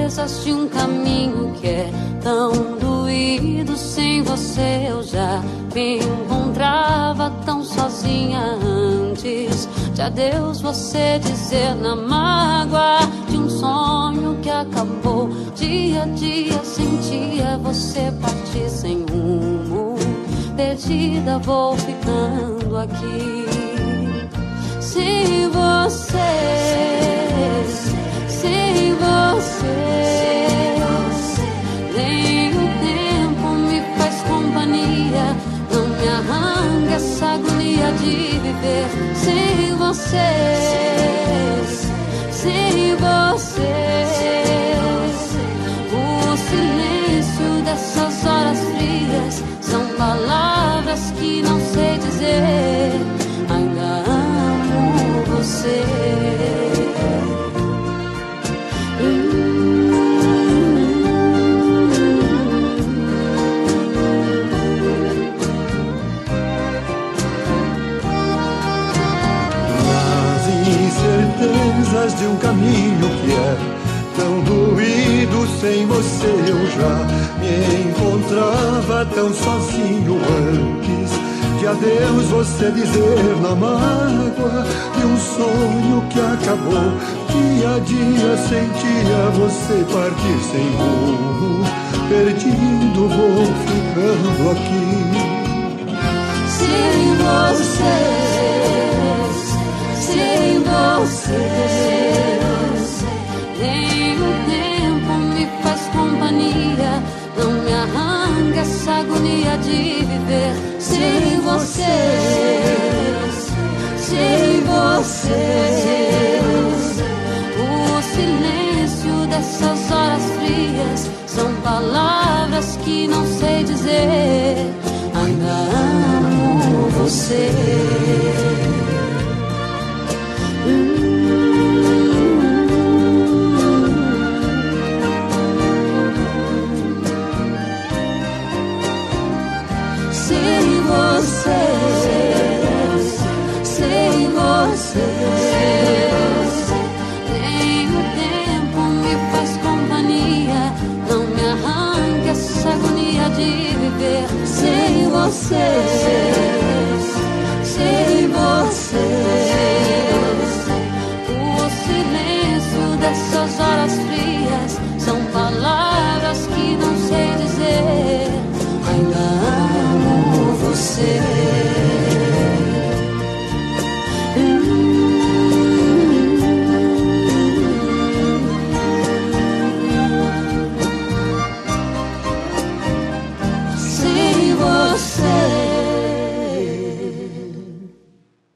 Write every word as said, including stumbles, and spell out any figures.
certezas de um caminho que é tão doído. Sem você eu já me encontrava tão sozinha antes de adeus você dizer na mágoa de um sonho que acabou. Dia a dia sentia você partir sem rumo. Perdida vou ficando aqui sem você, sem você. Nem o tempo me faz companhia, não me arranca essa agonia de viver sem você, sem você. O silêncio dessas horas frias são palavras que não sei dizer. Ainda amo você. Nas incertezas de um caminho que é tão doído, sem você eu já me encontrava tão sozinho antes de adeus você dizer na mágoa de um sonho que acabou. Dia a dia sentia você partir sem rumo. Perdido vou ficando aqui sem você, sem você. Nem o tempo me faz companhia, não me arranca essa agonia de viver sem você, sem você. O silêncio dessas horas frias são palavras que não sei dizer. Ainda amo você. Sem você, sem você. Nem o tempo me faz companhia, não me arranca essa agonia de viver sem você.